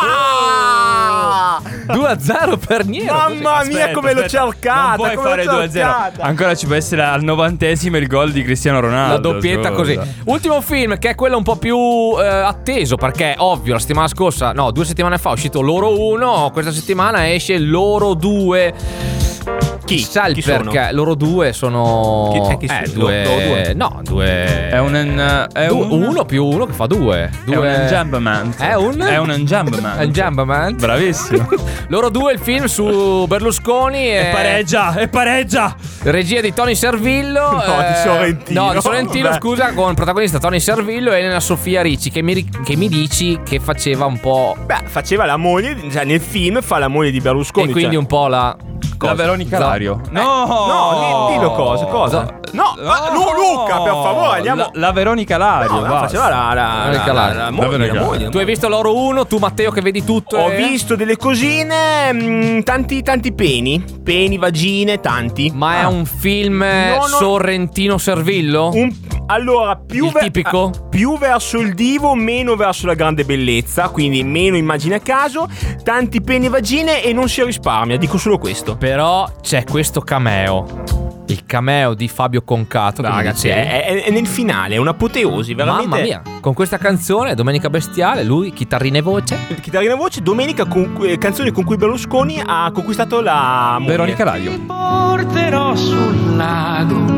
2-0 per Niero. Mamma mia, come l'ho cercata. Non puoi fare 2-0. Ancora ci può essere al 90esimo il gol di Cristiano Ronaldo. La doppietta così. Ultimo film che è quello un po' più atteso, perché ovvio la settimana scorsa, no, 2 settimane fa è uscito Loro 1. Questa settimana esce Loro 2. Chissà il perché sono? Loro 2 sono chi sono? due. No, 2 è uno più uno che fa 2. È un enjambment. È un enjambment. Bravissimo. Loro 2, il film su Berlusconi e pareggia. Regia di Tony Servillo. Di Sorrentino. No, di Sorrentino, scusa, con protagonista Tony Servillo e Elena Sofia Ricci, che mi dici che faceva un po'. Beh, faceva la moglie, cioè nel film fa la moglie di Berlusconi. E quindi un po' la Veronica Lario. No, dillo cosa. No, Luca, per favore, andiamo. La Veronica Lario. Faceva la moglie. Tu hai visto Loro 1, tu Matteo che vedi tutto. Ho visto delle cosine, tanti peni, vagine, tanti. Ma è un film Sorrentino Servillo? Allora, tipico? Più verso il divo, meno verso la grande bellezza, quindi meno immagine a caso, tanti peni e vagine e non si risparmia, dico solo questo. Però c'è questo cameo. Il cameo di Fabio Concato. Ragazzi, è nel finale, è un'apoteosi, veramente. Mamma mia, con questa canzone, Domenica Bestiale, lui, chitarrina e voce. Domenica, canzone con cui Berlusconi ha conquistato la moglie. Veronica Lario. Ti porterò sul lago,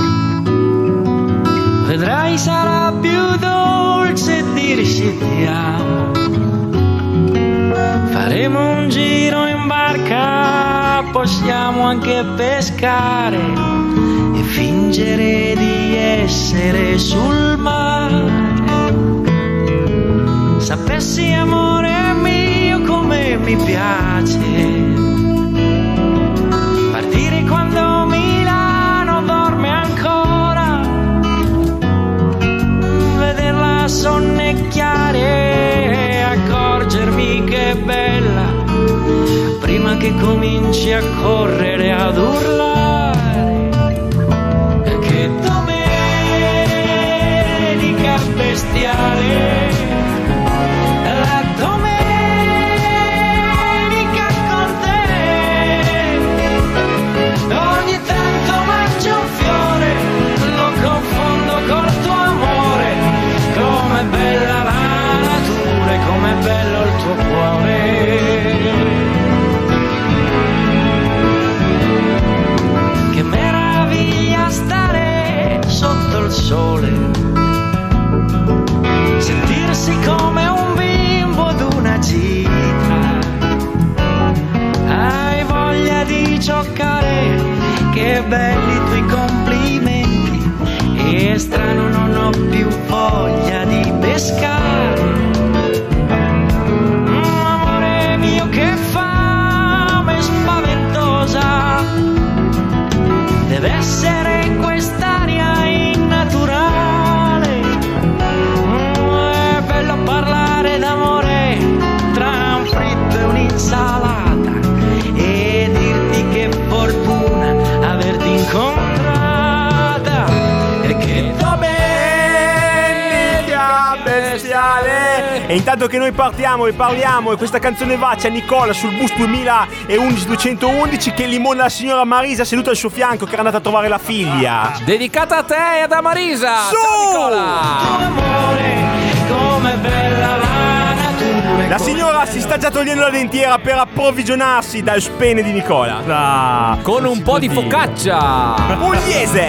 vedrai sarà più dolce dirci ti amo. Faremo un giro in barca, possiamo anche pescare e fingere di essere sul mare. Sapessi, amore mio, come mi piace partire quando Milano dorme ancora, vederla sonnecchiare e accorgermi che è bella prima che cominci a correre, ad urlare. Che domenica bestiale, la domenica sole, sentirsi come un bimbo ad una gita. Hai voglia di giocare, che belli i tuoi complimenti, e strano non ho più voglia di pescare. Amore mio, che fame spaventosa, deve essere in quest'aria innaturale. È bello parlare d'amore tra un fritto e un'insalata, e dirti che fortuna averti incontrata, e che domenica bestiale. E intanto che noi partiamo e parliamo, e questa canzone va, c'è Nicola sul bus 2011-211 che limona la signora Marisa seduta al suo fianco, che era andata a trovare la figlia. Dedicata a te e ad Marisa. Su! Ciao Nicola. come bella la natura. La signora si sta già togliendo la dentiera per approvvigionarsi dal pene di Nicola. Con un po' di focaccia pugliese.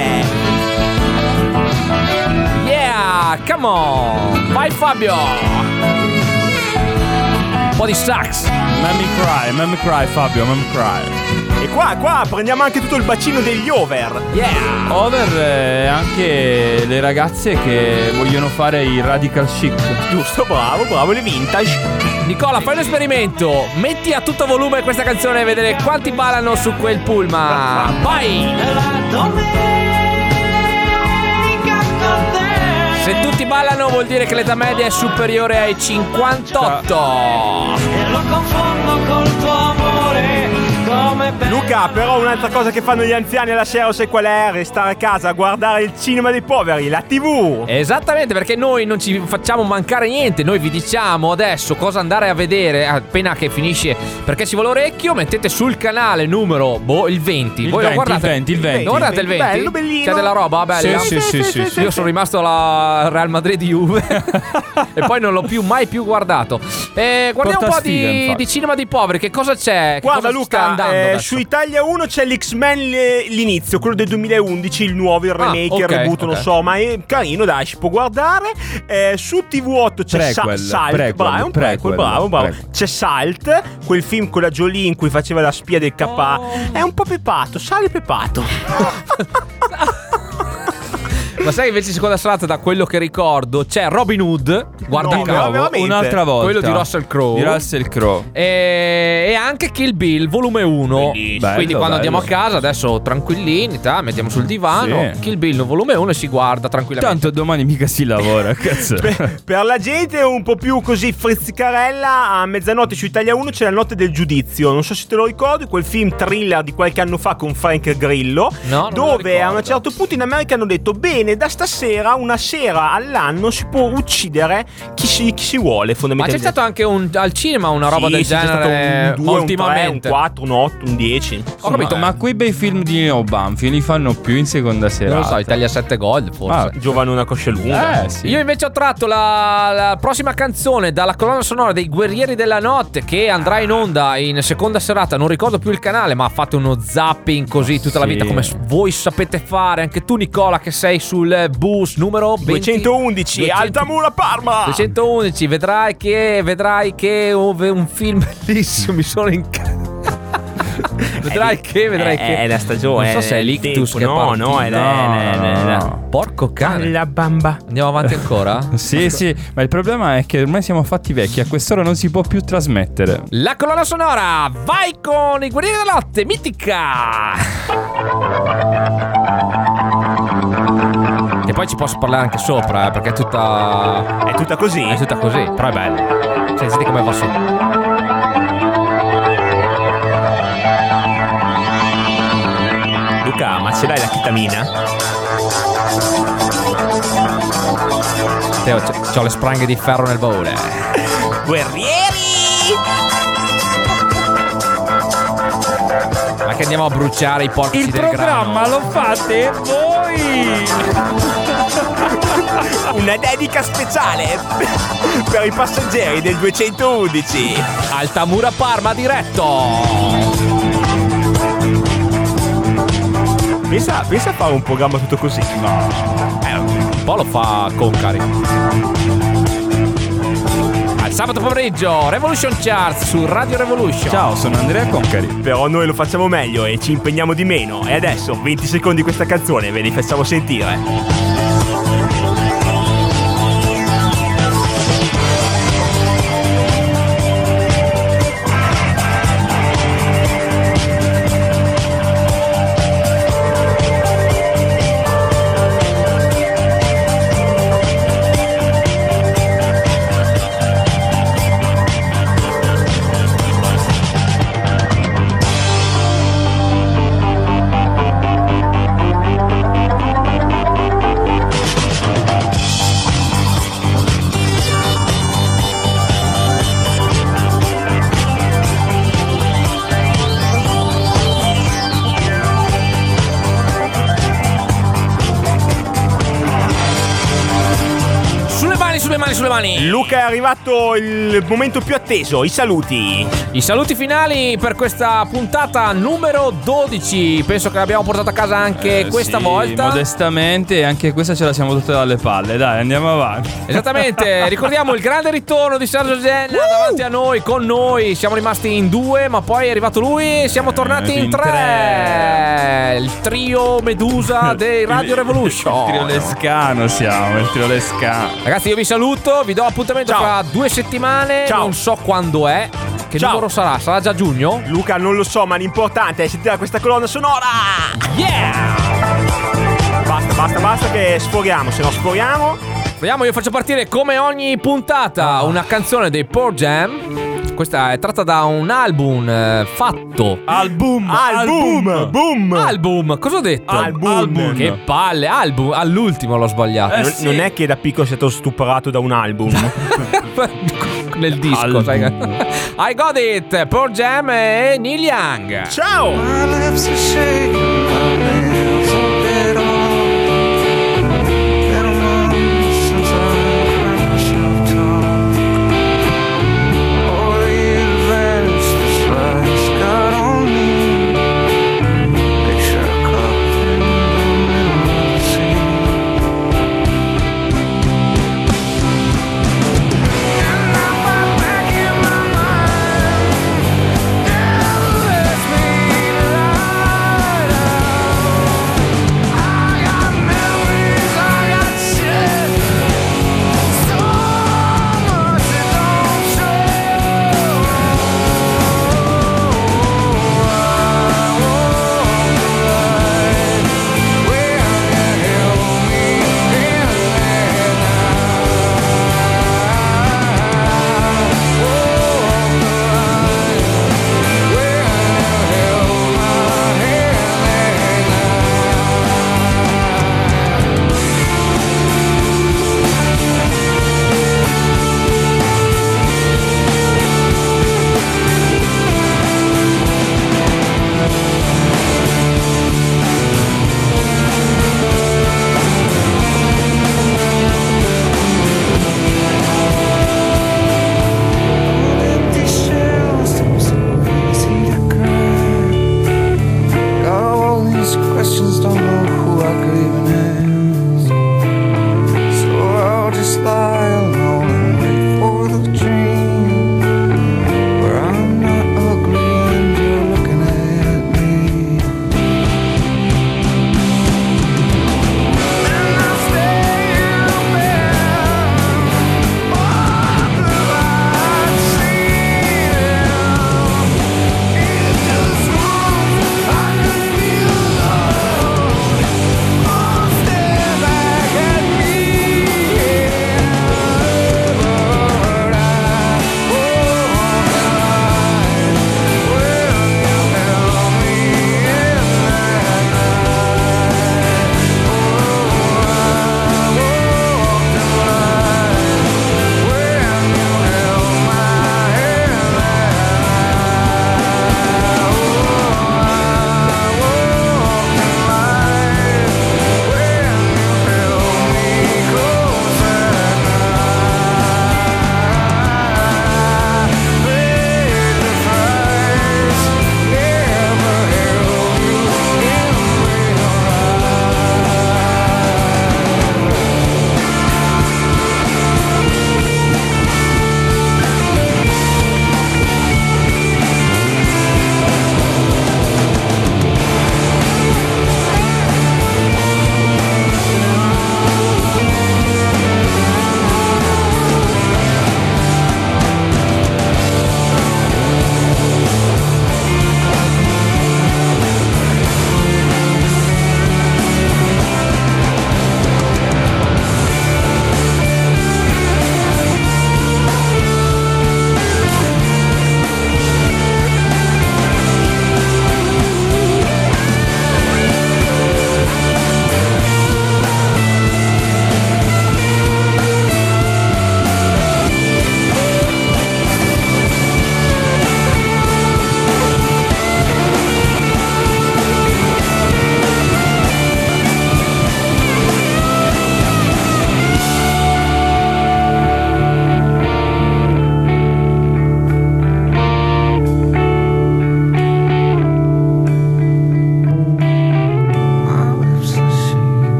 Yeah, come on. Vai Fabio. Un po' di sax. Mammy cry Fabio, mammy cry. E qua prendiamo anche tutto il bacino degli over. Yeah. Over anche le ragazze che vogliono fare i radical chic. Giusto, bravo, le vintage. Nicola, fai un esperimento. Metti a tutto volume questa canzone e vedere quanti ballano su quel pullman. Vai. Se tutti ballano vuol dire che l'età media è superiore ai 58. E lo confondo col tuo amore. Luca, però un'altra cosa che fanno gli anziani alla sera, sai qual è? Restare a casa a guardare il cinema dei poveri, la TV. Esattamente, perché noi non ci facciamo mancare niente. Noi vi diciamo adesso cosa andare a vedere appena che finisce Perché ci vuole orecchio. Mettete sul canale numero il 20. Voi lo guardate il 20. Lo guardate il 20? Bello, bellino. C'è della roba bella? Sì. Io sono rimasto alla Real Madrid Juve e poi non l'ho mai più guardato. Guardiamo un po' di cinema dei poveri. Che cosa c'è? Guarda cosa Luca, su Italia 1 c'è l'X-Men l'inizio, quello del 2011, il nuovo, il remake, il reboot, non so, ma è carino, dai, si può guardare. Su TV8 c'è Salt, bravo. C'è Salt, quel film con la Jolie in cui faceva la spia del KA. È un po' pepato, sale pepato. Ma sai che invece seconda serata, da quello che ricordo, c'è Robin Hood. Guarda caso, un'altra volta. Quello di Russell Crowe. E anche Kill Bill volume 1. Bello, quindi quando andiamo a casa adesso tranquillini, mettiamo sul divano Kill Bill volume 1 e si guarda tranquillamente. Tanto domani mica si lavora, cazzo. Per la gente un po' più così frizzicarella, a mezzanotte su Italia 1 c'è La notte del giudizio. Non so se te lo ricordi, quel film thriller di qualche anno fa con Frank Grillo, dove a un certo punto in America hanno detto: bene, da stasera, una sera all'anno, si può uccidere chi si vuole, fondamentalmente. Ma c'è stato anche al cinema una roba del genere, un 2, ultimamente. Un 3, un 4, un 8, un 10. Ho capito, ma quei bei film di Nino Banfi li fanno più in seconda serata? Non lo so, Italia 7 Gold forse. Giovane una coscia lunga. Sì. Io invece ho tratto la prossima canzone dalla colonna sonora dei Guerrieri della Notte, che andrà in onda in seconda serata. Non ricordo più il canale, ma fate uno zapping così tutta la vita, come voi sapete fare. Anche tu Nicola, che sei sul bus numero 211 Altamura Parma 211. Vedrai che un film bellissimo. Mi sono vedrai che è la stagione. Non so se è l'ictus che no. Porco cane. La bamba. Andiamo avanti ancora? Sì, ma il problema è che ormai siamo fatti vecchi, a quest'ora non si può più trasmettere. La colonna sonora, vai con i Guerrieri della Notte, mitica. E poi ci posso parlare anche sopra, perché è tutta così. È tutta così, però è bella. Sentite come va su. Luca, ma ce l'hai la chitamina? Teo, c'ho le spranghe di ferro nel baule. Guerrieri! Ma che andiamo a bruciare i porci Il del grano. programma lo fate voi! Una dedica speciale per i passeggeri del 211 Altamura Parma diretto. Pensa a fare un programma tutto così. un po' lo fa Concari. Al sabato pomeriggio Revolution Charts su Radio Revolution. Ciao, sono Andrea Concari. Però noi lo facciamo meglio e ci impegniamo di meno. E adesso 20 secondi di questa canzone ve li facciamo sentire. Sulle mani. Luca, è arrivato il momento più atteso, i saluti. I saluti finali per questa puntata numero 12. Penso che l'abbiamo portata a casa anche questa volta. Modestamente, anche questa ce la siamo tutte dalle palle. Dai, andiamo avanti. Esattamente. Ricordiamo il grande ritorno di Sergio Genna davanti a noi, con noi. Siamo rimasti in 2, ma poi è arrivato lui e siamo tornati in 3. Il trio Medusa dei Radio Revolution. Il trio Lescano siamo, il trio Lescano. Ragazzi, io vi saluto, vi do appuntamento fra 2 settimane. Ciao. Non so quando è. Che Ciao. numero sarà? Sarà già giugno? Luca, non lo so, ma l'importante è sentire questa colonna sonora. Yeah! Basta che sforiamo, se no sforiamo. Vediamo, io faccio partire come ogni puntata una canzone dei Pearl Jam. Questa è tratta da un album fatto. Album. Cosa ho detto? Album. Che palle. Album. All'ultimo l'ho sbagliato. Sì. Non è che da piccolo sei stato stuprato da un album. Nel disco, sai. I got it. Pearl Jam e Neil Young. Ciao. Let's be alive.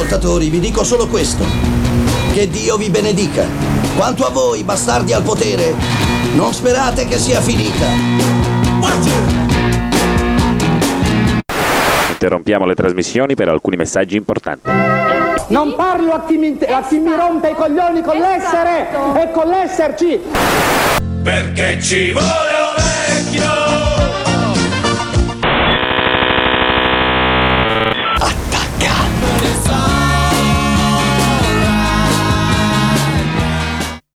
ascoltatori, vi dico solo questo: che Dio vi benedica. Quanto a voi, bastardi al potere, non sperate che sia finita. Interrompiamo le trasmissioni per alcuni messaggi importanti. Non parlo a chi mi rompe i coglioni con l'essere e con l'esserci. Perché ci vuole